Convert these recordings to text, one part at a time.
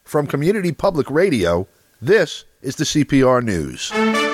From Community Public Radio, this is the CPR News.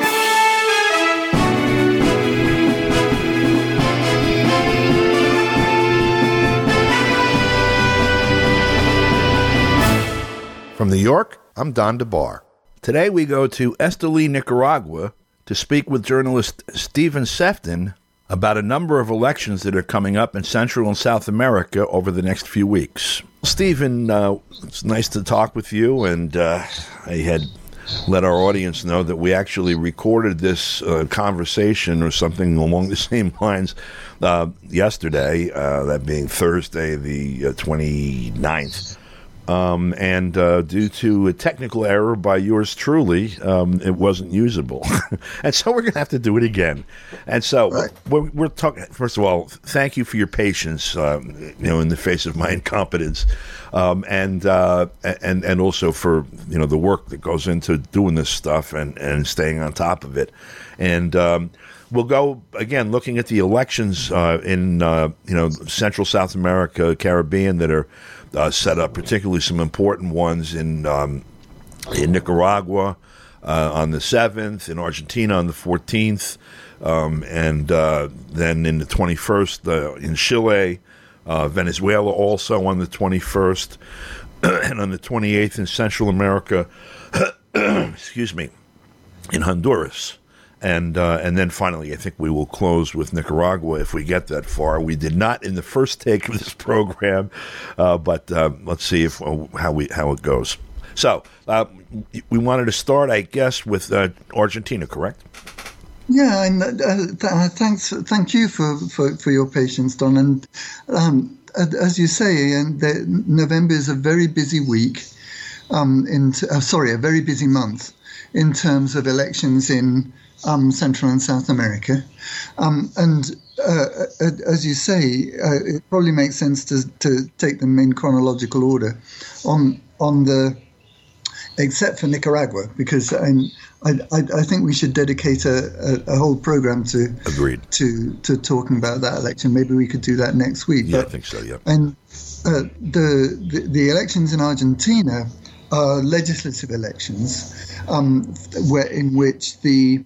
From New York, I'm Don DeBar. Today we go to Esteli, Nicaragua, to speak with journalist Stephen Sefton about a number of elections that are coming up in Central and South America over the next few weeks. Stephen, it's nice to talk with you, and I had let our audience know that we actually recorded this conversation or something along the same lines yesterday, that being Thursday the 29th. And due to a technical error by yours truly, it wasn't usable. And so we're going to have to do it again. And so we're talking, first of all, thank you for your patience, in the face of my incompetence, and also for, the work that goes into doing this stuff and staying on top of it. And we'll go, again, looking at the elections in, Central South America, Caribbean that are set up, particularly some important ones in Nicaragua on the 7th, in Argentina on the 14th, and then in the 21st in Chile, Venezuela also on the 21st, and on the 28th in Central America, excuse me, in Honduras. And then finally, I think we will close with Nicaragua if we get that far. We did not in the first take of this program, but let's see how it goes. So we wanted to start, I guess, with Argentina, correct? Yeah, and thank you for your patience, Don. And as you say, November is a very busy week. A very busy month in terms of elections in Central and South America. As you say, it probably makes sense to take them in chronological order except for Nicaragua, because I think we should dedicate a whole program to talking about that election. Maybe we could do that next week. Yeah, I think so, yeah. And the elections in Argentina are legislative elections in which the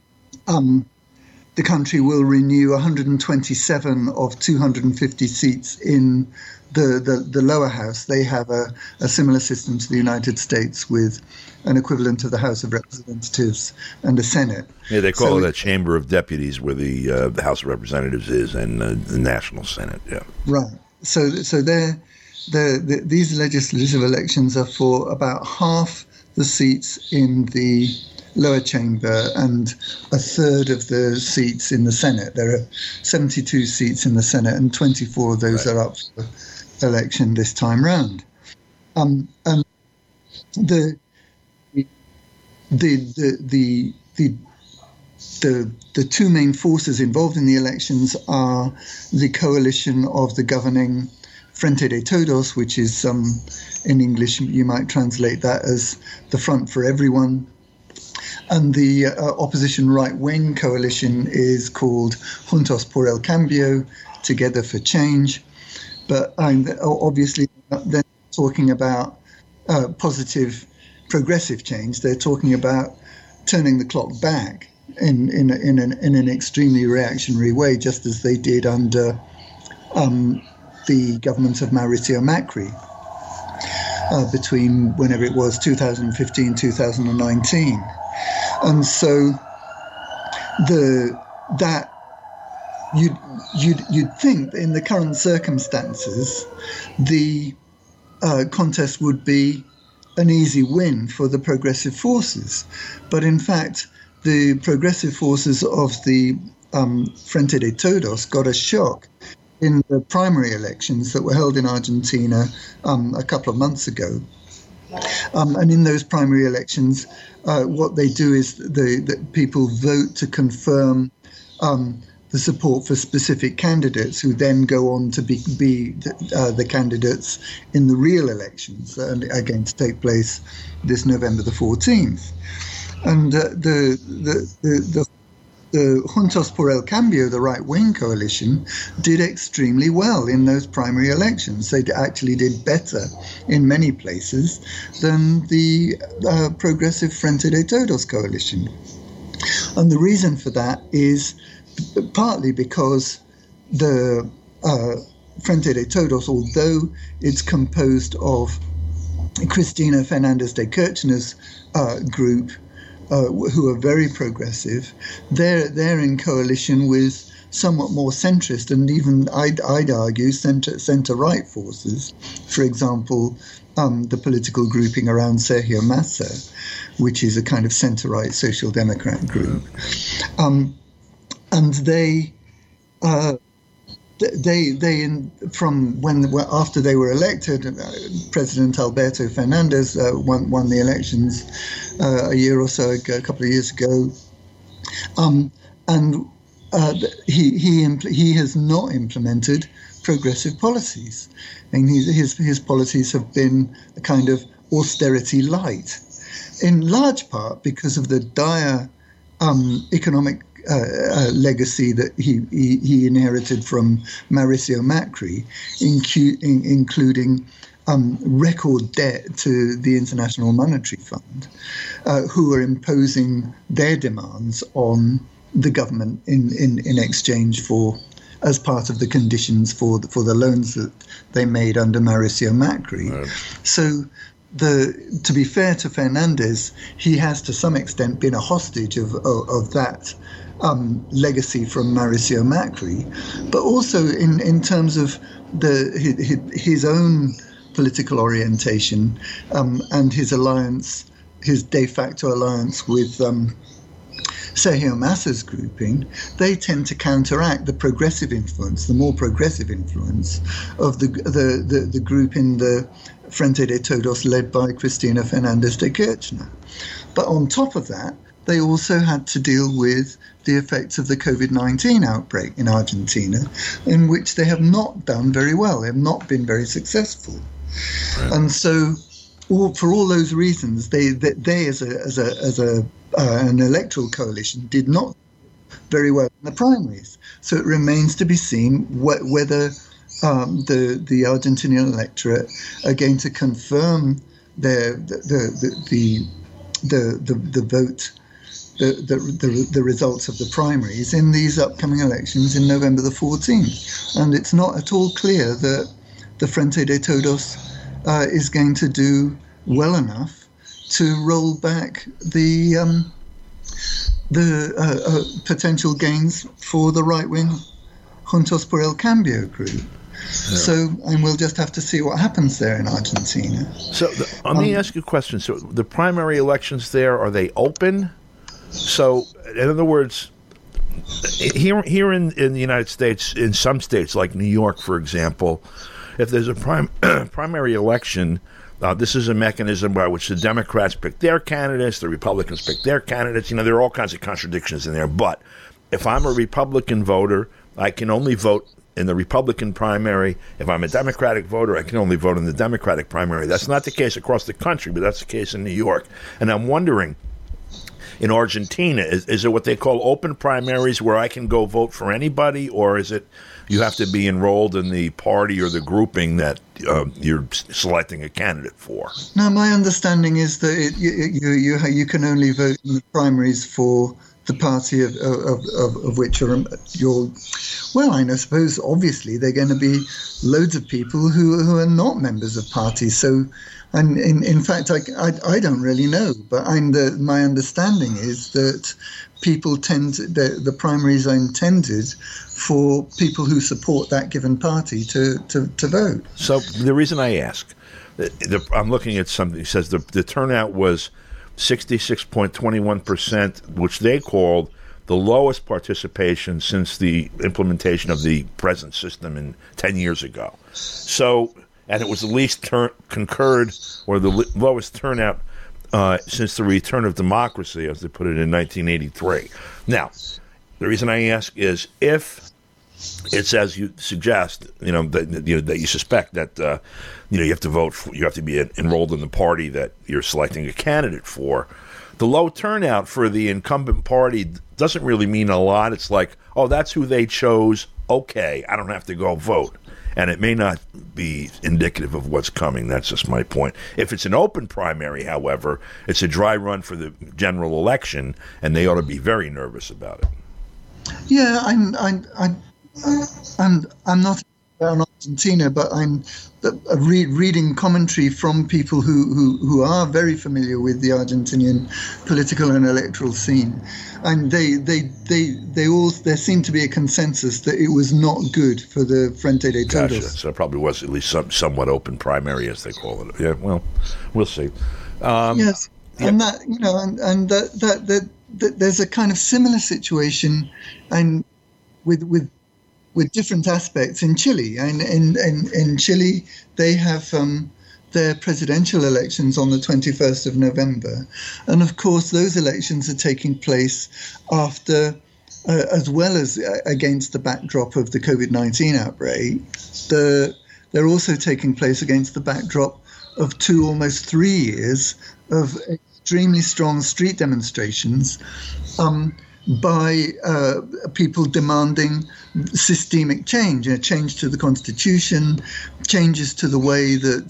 country will renew 127 of 250 seats in the lower house. They have a similar system to the United States with an equivalent of the House of Representatives and a Senate. Yeah, they call it a Chamber of Deputies, where the House of Representatives is, and the National Senate. Yeah, right. So these legislative elections are for about half the seats in the lower chamber and a third of the seats in the Senate. There are 72 seats in the Senate, and 24 of those are up for election this time round. And the two main forces involved in the elections are the coalition of the governing Frente de Todos, which is in English you might translate that as the Front for Everyone. And the opposition right-wing coalition is called Juntos por el Cambio, Together for Change. But obviously they're talking about positive, progressive change. They're talking about turning the clock back in an extremely reactionary way, just as they did under the government of Mauricio Macri between whenever it was 2015, 2019. And so you'd think in the current circumstances the contest would be an easy win for the progressive forces, but in fact the progressive forces of the Frente de Todos got a shock in the primary elections that were held in Argentina a couple of months ago. And in those primary elections, what they do is the people vote to confirm the support for specific candidates, who then go on to be the candidates in the real elections that are going to take place this November the 14th. And the the Juntos por el Cambio, the right-wing coalition, did extremely well in those primary elections. They actually did better in many places than the progressive Frente de Todos coalition. And the reason for that is partly because the Frente de Todos, although it's composed of Cristina Fernández de Kirchner's group, who are very progressive, they're in coalition with somewhat more centrist and even, I'd argue, centre-right forces. For example, the political grouping around Sergio Massa, which is a kind of centre-right social democrat group. And after they were elected, President Alberto Fernandez won the elections a year or so ago, a couple of years ago, and he has not implemented progressive policies, and his policies have been a kind of austerity light, in large part because of the dire economic legacy that he inherited from Mauricio Macri, including record debt to the International Monetary Fund, who are imposing their demands on the government in exchange for, as part of the conditions for the loans that they made under Mauricio Macri. Right. So, to be fair to Fernandez, he has to some extent been a hostage of that legacy from Mauricio Macri, but also in terms of his own political orientation and his alliance, his de facto alliance with Sergio Massa's grouping, they tend to counteract the progressive influence, the more progressive influence of the group in the Frente de Todos led by Cristina Fernández de Kirchner. But on top of that, they also had to deal with the effects of the COVID-19 outbreak in Argentina, in which they have not done very well. They have not been very successful. Right. And so, for all those reasons, they as an electoral coalition did not very well in the primaries. So it remains to be seen whether the Argentinian electorate are going to confirm the vote, the results of the primaries in these upcoming elections in November the 14th. And it's not at all clear that the Frente de Todos is going to do well enough to roll back the potential gains for the right-wing Juntos por el Cambio group. Yeah. So, and we'll just have to see what happens there in Argentina. So, let me ask you a question. So, the primary elections there, are they open? So, in other words, here in the United States, in some states like New York, for example, if there's a primary election, this is a mechanism by which the Democrats pick their candidates, the Republicans pick their candidates. You know, there are all kinds of contradictions in there. But if I'm a Republican voter, I can only vote in the Republican primary. If I'm a Democratic voter, I can only vote in the Democratic primary. That's not the case across the country, but that's the case in New York. And I'm wondering, in Argentina, is it what they call open primaries where I can go vote for anybody, or is it you have to be enrolled in the party or the grouping that you're selecting a candidate for? No, my understanding is that you can only vote in the primaries for the party of which you're. Well, I suppose obviously there are going to be loads of people who are not members of parties. So, and in fact, I don't really know, but my understanding is that people the primaries are intended for people who support that given party to vote. So the reason I ask, I'm looking at something. It says the turnout was 66.21%, which they called the lowest participation since the implementation of the present system 10 years ago. So, and it was the least concurred, or the lowest turnout since the return of democracy, as they put it in 1983. Now, the reason I ask is if it's as you suggest, that you suspect that you have to vote for, you have to be enrolled in the party that you're selecting a candidate for. the low turnout for the incumbent party doesn't really mean a lot. It's like, oh, that's who they chose. Okay, I don't have to go vote. And it may not be indicative of what's coming. That's just my point. If it's an open primary, however, it's a dry run for the general election, and they ought to be very nervous about it. Yeah, I'm not on Argentina, but I'm reading commentary from people who are very familiar with the Argentinian political and electoral scene, and there seemed to be a consensus that it was not good for the Frente de Todos. Gotcha. So it probably was at least somewhat open primary, as they call it. Yeah, well, we'll see. Yes, yeah. And that that there's a kind of similar situation, and with different aspects in Chile. And in Chile, they have their presidential elections on the 21st of November. And of course, those elections are taking place after, as well as against the backdrop of the COVID-19 outbreak, they're also taking place against the backdrop of almost 3 years of extremely strong street demonstrations by people demanding systemic change, change to the constitution, changes to the way that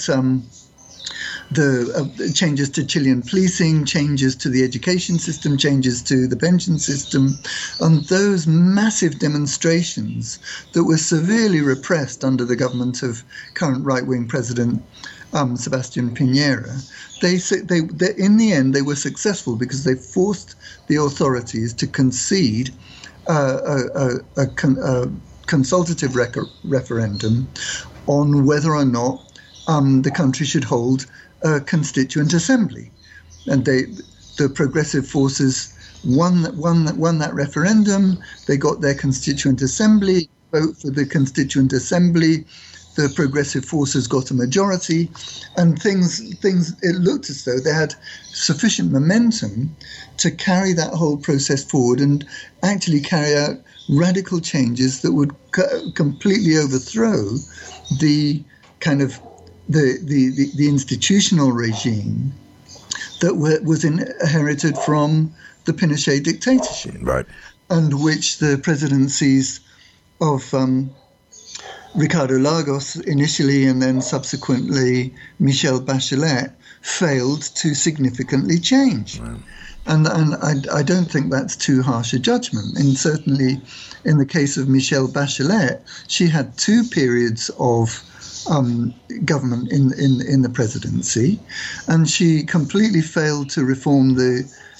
changes to Chilean policing, changes to the education system, changes to the pension system, and those massive demonstrations that were severely repressed under the government of current right-wing President Sebastián Piñera. They in the end, they were successful because they forced the authorities to concede a consultative referendum on whether or not the country should hold a constituent assembly, and the progressive forces won that referendum. They got their constituent assembly, vote for the constituent assembly. The progressive forces got a majority, and things. It looked as though they had sufficient momentum to carry that whole process forward and actually carry out radical changes that would completely overthrow the kind of the institutional regime that was inherited from the Pinochet dictatorship, right, and which the presidencies of Ricardo Lagos initially and then subsequently Michelle Bachelet failed to significantly change. Right. And I don't think that's too harsh a judgment. And certainly in the case of Michelle Bachelet, she had 2 periods of government in the presidency, and she completely failed to reform the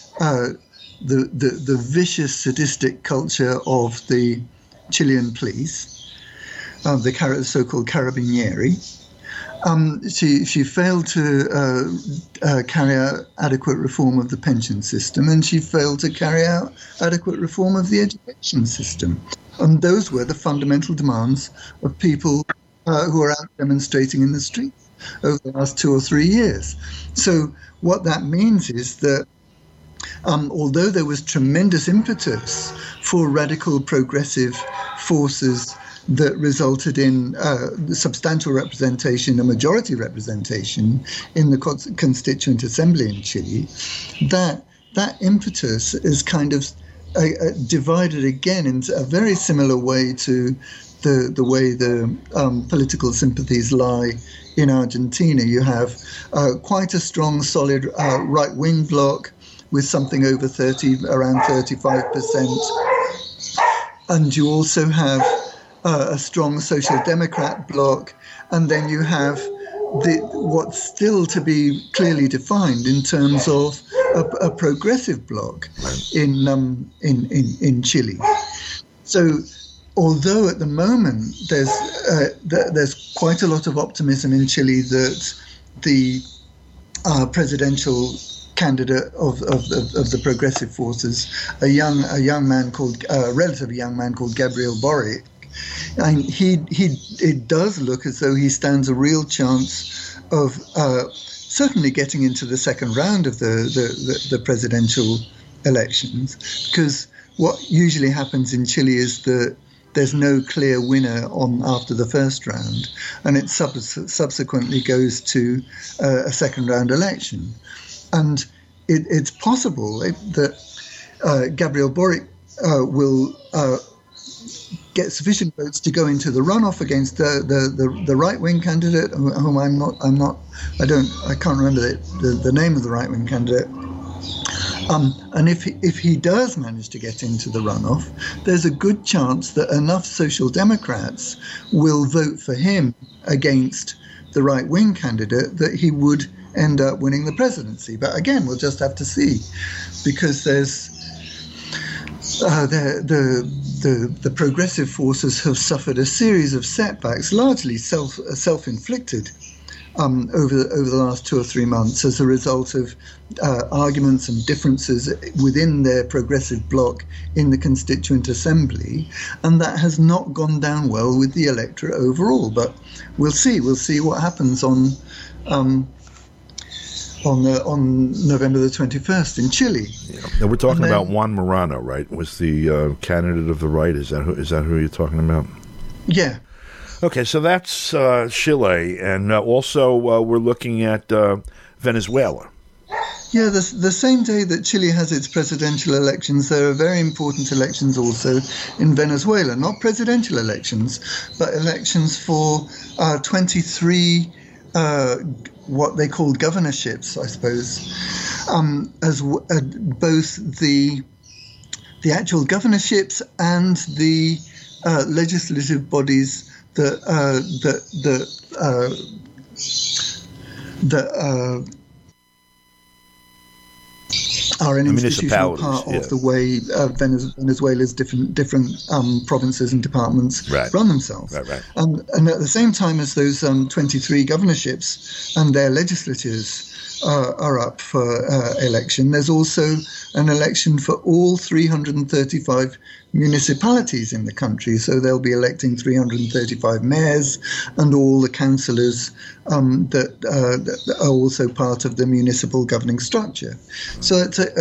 vicious, sadistic culture of the Chilean police, the so-called carabinieri. She failed to carry out adequate reform of the pension system, and she failed to carry out adequate reform of the education system. And those were the fundamental demands of people who are out demonstrating in the streets over the last 2 or 3 years. So what that means is that although there was tremendous impetus for radical progressive forces that resulted in substantial representation, a majority representation in the Constituent Assembly in Chile, that impetus is kind of divided again in a very similar way to the way the political sympathies lie in Argentina. You have quite a strong, solid right-wing bloc with something over around 35%. And you also have a strong social democrat bloc, and then you have what's still to be clearly defined in terms of a progressive bloc in Chile. So, although at the moment there's quite a lot of optimism in Chile that the presidential candidate of the progressive forces, a relatively young man called Gabriel Boric, and it does look as though he stands a real chance of certainly getting into the second round of the presidential elections, because what usually happens in Chile is that there's no clear winner after the first round, and it subsequently goes to a second round election. And it's possible that Gabriel Boric will get sufficient votes to go into the runoff against the right-wing candidate, whom I can't remember the name of the right-wing candidate. And if he does manage to get into the runoff, there's a good chance that enough Social Democrats will vote for him against the right-wing candidate that he would end up winning the presidency. But again, we'll just have to see, because there's the progressive forces have suffered a series of setbacks, largely self-inflicted, over the last 2 or 3 months as a result of arguments and differences within their progressive bloc in the Constituent Assembly, and that has not gone down well with the electorate overall. But we'll see what happens on November the 21st in Chile. Yeah. Now we're talking about Juan Morano, right? Was the candidate of the right? Is that who you're talking about? Yeah. Okay, so that's Chile, and also we're looking at Venezuela. Yeah, the same day that Chile has its presidential elections, there are very important elections also in Venezuela. Not presidential elections, but elections for 23 what they call governorships, I suppose, as both the actual governorships and the legislative bodies that are an institutional part of the way Venezuela's different provinces and departments run themselves. Right. And at the same time as those 23 governorships and their legislatures are up for election, there's also an election for all 335 municipalities in the country. So they'll be electing 335 mayors and all the councillors that are also part of the municipal governing structure. So it's a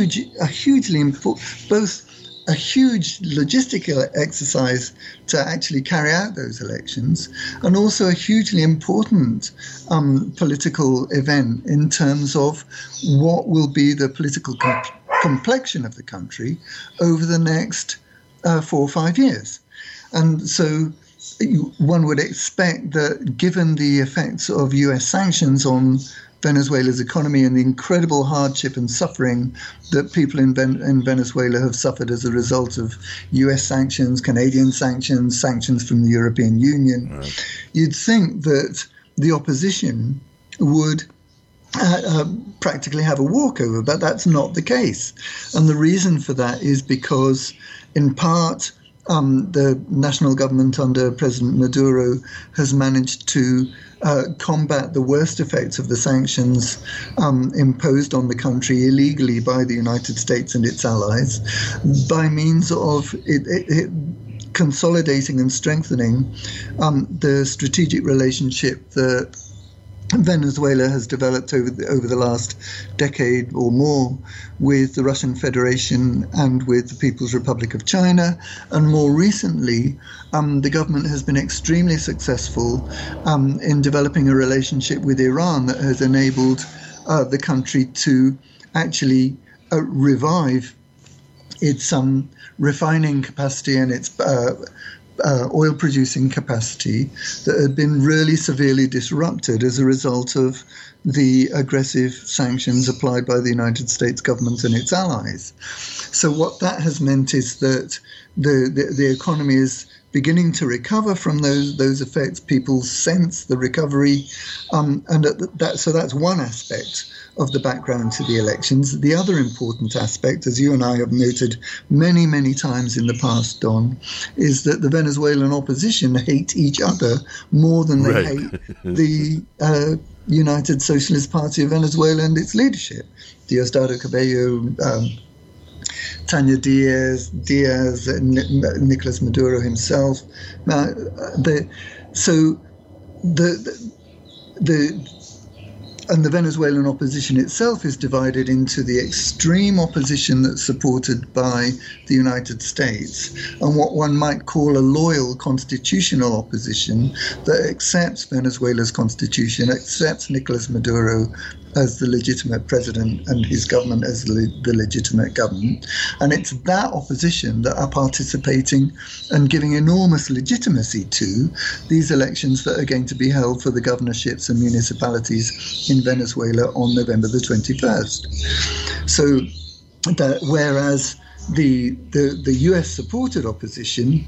hugely important, both a huge logistical exercise to actually carry out those elections, and also a hugely important political event in terms of what will be the political complexion of the country over the next 4 or 5 years. And so one would expect that, given the effects of US sanctions on Venezuela's economy and the incredible hardship and suffering that people in Venezuela have suffered as a result of US sanctions, Canadian sanctions, sanctions from the European Union, you'd think that the opposition would practically have a walkover, but that's not the case. And the reason for that is because, in part, the national government under President Maduro has managed to combat the worst effects of the sanctions imposed on the country illegally by the United States and its allies by means of it consolidating and strengthening the strategic relationship that Venezuela has developed over the last decade or more with the Russian Federation and with the People's Republic of China. And more recently, the government has been extremely successful in developing a relationship with Iran that has enabled the country to actually revive its refining capacity and its oil-producing capacity that had been really severely disrupted as a result of the aggressive sanctions applied by the United States government and its allies. So what that has meant is that the economy is beginning to recover from those effects. People sense the recovery, so that's one aspect of the background to the elections. The other important aspect, as you and I have noted many, many times in the past, Don, is that the Venezuelan opposition hate each other more than they hate the United Socialist Party of Venezuela and its leadership. Diosdado Cabello, Tania Diaz, Nicolas Maduro himself. And the Venezuelan opposition itself is divided into the extreme opposition that's supported by the United States and what one might call a loyal constitutional opposition that accepts Venezuela's constitution, accepts Nicolas Maduro as the legitimate president and his government as the legitimate government. And it's that opposition that are participating and giving enormous legitimacy to these elections that are going to be held for the governorships and municipalities in Venezuela on November the 21st. So whereas the US-supported opposition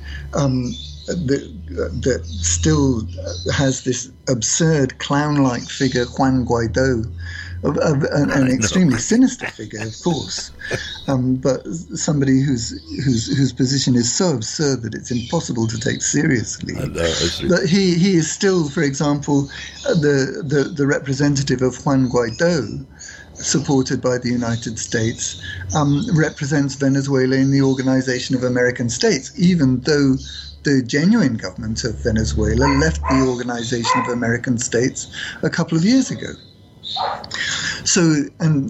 that still has this absurd clown-like figure, Juan Guaido, an extremely sinister figure, of course, but somebody whose position is so absurd that it's impossible to take seriously. But he is still, for example, the representative of Juan Guaido, supported by the United States, represents Venezuela in the Organization of American States, even though the genuine government of Venezuela left the Organization of American States a couple of years ago. So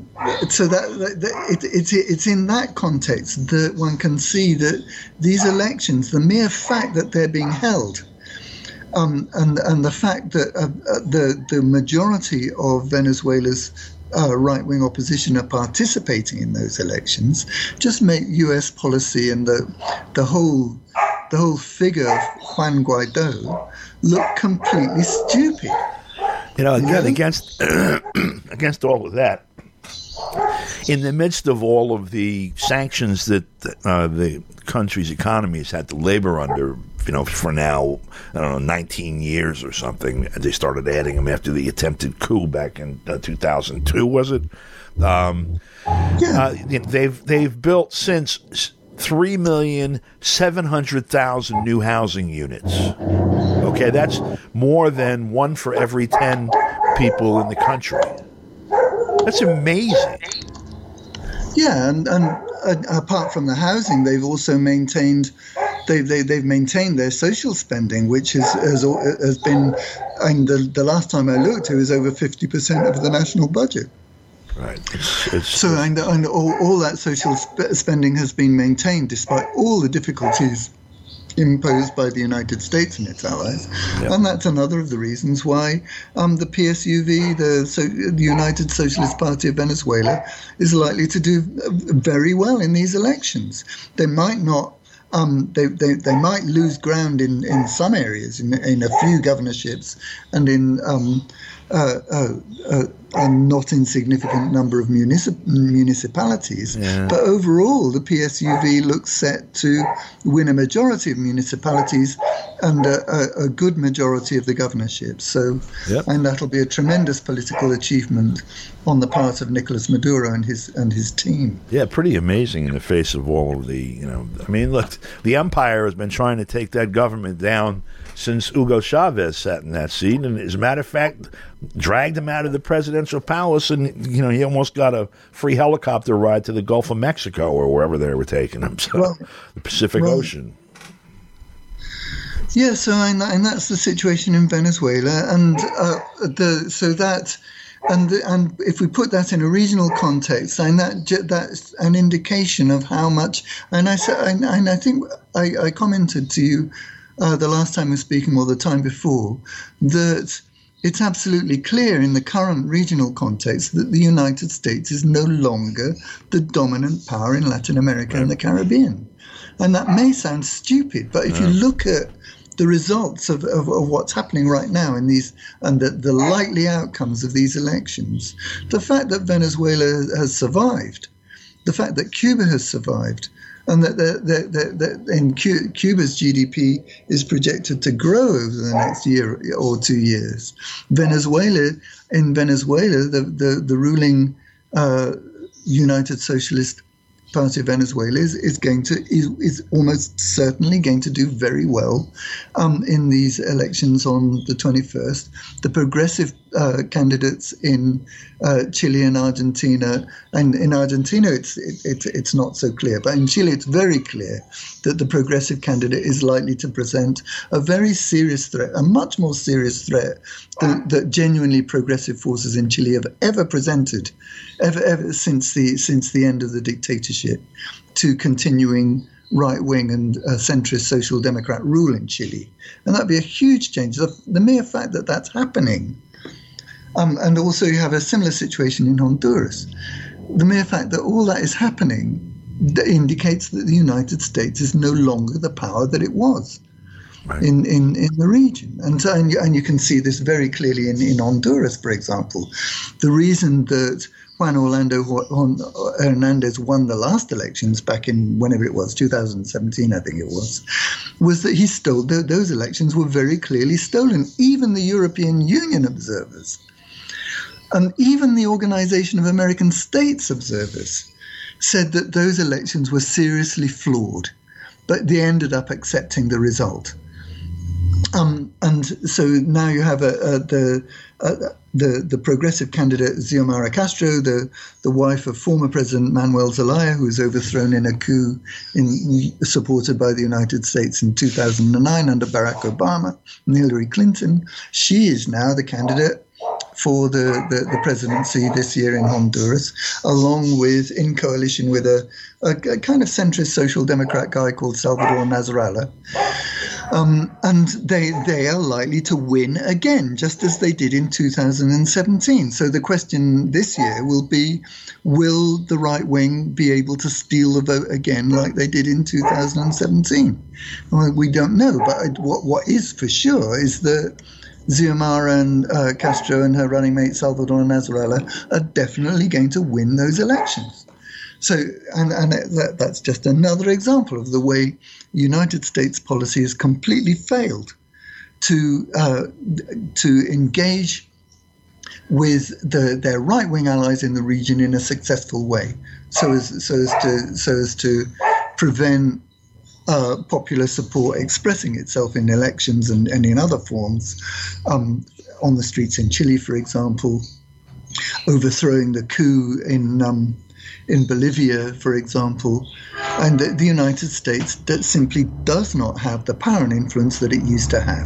it's in that context that one can see that these elections, the mere fact that they're being held, and the fact that the majority of Venezuela's right-wing opposition are participating in those elections, just make U.S. policy and the whole figure of Juan Guaido look completely stupid. Again, against all of that, in the midst of all of the sanctions that the country's economy has had to labor under, for now, 19 years or something. They started adding them after the attempted coup back in 2002, was it? They've built since 3,700,000 new housing units. Okay, that's more than 1 for every 10 people in the country. That's amazing. Yeah, and apart from the housing, they've also maintained they've maintained their social spending, which has been, and the last time I looked, it was over 50% of the national budget. Right. And all that social spending has been maintained despite all the difficulties imposed by the United States and its allies. Yep. And that's another of the reasons why the PSUV, the United Socialist Party of Venezuela, is likely to do very well in these elections. They might not. They might lose ground in some areas, in a few governorships, and in a not insignificant number of municipalities. Yeah. But overall, the PSUV looks set to win a majority of municipalities and a good majority of the governorships. So, yep. And that'll be a tremendous political achievement on the part of Nicolas Maduro and his team. Yeah, pretty amazing in the face of all of the, look, the empire has been trying to take that government down since Hugo Chavez sat in that seat, and as a matter of fact, dragged him out of the presidential palace, and he almost got a free helicopter ride to the Gulf of Mexico or wherever they were taking him, the Pacific Ocean. Yeah, so and that's the situation in Venezuela, and and if we put that in a regional context, and that's an indication of how much. And I think I commented to you the last time we were speaking, or the time before, that it's absolutely clear in the current regional context that the United States is no longer the dominant power in Latin America and the Caribbean. And that may sound stupid, but if you look at the results of what's happening right now in these, and the likely outcomes of these elections, the fact that Venezuela has survived, the fact that Cuba has survived, and that Cuba's GDP is projected to grow over the next year or 2 years. Venezuela, the ruling United Socialist Party of Venezuela is almost certainly going to do very well in these elections on the 21st. The progressive candidates in Chile and Argentina, and in Argentina it's not so clear, but in Chile it's very clear that the progressive candidate is likely to present a very serious threat, a much more serious threat that genuinely progressive forces in Chile have ever presented, ever since the end of the dictatorship, to continuing right-wing and centrist social democrat rule in Chile. And that'd be a huge change. The mere fact that that's happening And also you have a similar situation in Honduras. The mere fact that all that is happening indicates that the United States is no longer the power that it was. Right. In the region. And you can see this very clearly in Honduras, for example. The reason that Juan Orlando Hernandez won the last elections back in whenever it was, 2017, I think it was that he stole, those elections were very clearly stolen. Even the European Union observers and even the Organization of American States observers said that those elections were seriously flawed, but they ended up accepting the result. And so now you have the progressive candidate Xiomara Castro, the wife of former President Manuel Zelaya, who was overthrown in a coup supported by the United States in 2009 under Barack Obama and Hillary Clinton. She is now the candidate for the presidency this year in Honduras, along with, in coalition with a kind of centrist social democrat guy called Salvador Nasralla. And they are likely to win again, just as they did in 2017. So the question this year will be, will the right wing be able to steal the vote again like they did in 2017? Well, we don't know, but what is for sure is that Xiomara and Castro and her running mate Salvador Nasralla are definitely going to win those elections. So, and that's just another example of the way United States policy has completely failed to engage with their right-wing allies in the region in a successful way, so as to prevent popular support expressing itself in elections and in other forms, on the streets in Chile, for example, overthrowing the coup in Bolivia, for example, and the United States that simply does not have the power and influence that it used to have.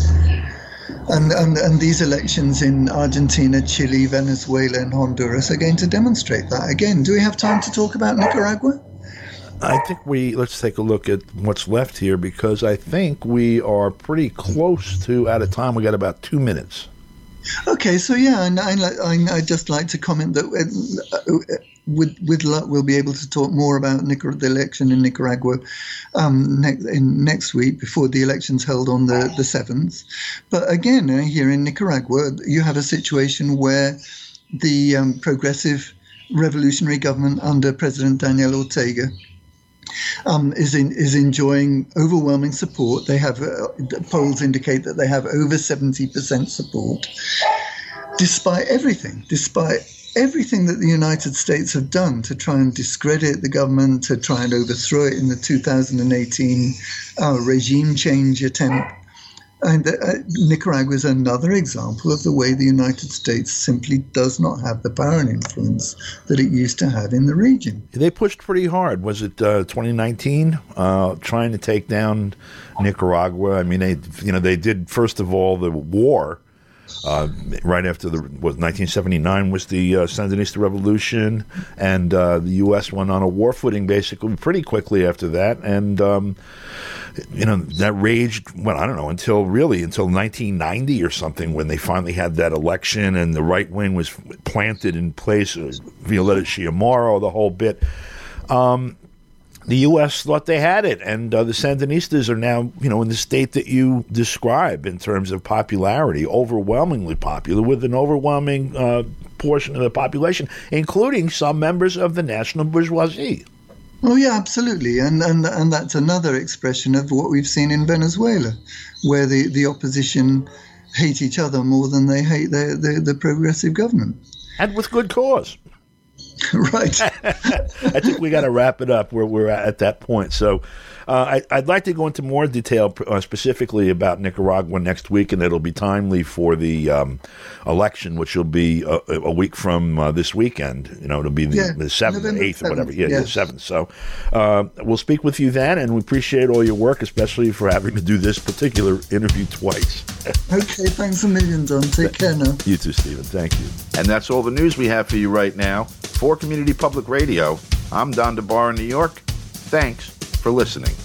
And these elections in Argentina, Chile, Venezuela, and Honduras are going to demonstrate that. Again, do we have time to talk about Nicaragua? I think let's take a look at what's left here, because I think we are pretty close to out of time. We got about 2 minutes. Okay, so yeah, and I'd just like to comment that with luck we'll be able to talk more about the election in Nicaragua next week before the election's held on the 7th. But again, here in Nicaragua, you have a situation where the progressive revolutionary government under President Daniel Ortega is enjoying overwhelming support. They have polls indicate that they have over 70% support, despite everything that the United States have done to try and discredit the government, to try and overthrow it in the 2018 regime change attempt. And Nicaragua is another example of the way the United States simply does not have the power and influence that it used to have in the region. They pushed pretty hard. Was it 2019, trying to take down Nicaragua? I mean, they did, first of all, the war. Right after 1979 was the Sandinista Revolution, and the U.S. went on a war footing basically pretty quickly after that, and that raged, well, I don't know, until 1990 or something, when they finally had that election and the right wing was planted in place, Violeta Chiamaro, the whole bit. The U.S. thought they had it, and the Sandinistas are now, in the state that you describe in terms of popularity, overwhelmingly popular, with an overwhelming portion of the population, including some members of the national bourgeoisie. Oh, yeah, absolutely. And that's another expression of what we've seen in Venezuela, where the opposition hate each other more than they hate the progressive government. And with good cause. Right. I think we got to wrap it up where we're at that point. So I'd like to go into more detail specifically about Nicaragua next week, and it'll be timely for the election, which will be a week from this weekend. It'll be the 7th, November 8th, or whatever. Yeah, yes. The 7th. So we'll speak with you then, and we appreciate all your work, especially for having to do this particular interview twice. Okay, thanks a million, Don. Take care now. You too, Stephen. Thank you. And that's all the news we have for you right now. For Community Public Radio, I'm Don DeBar in New York. Thanks for listening.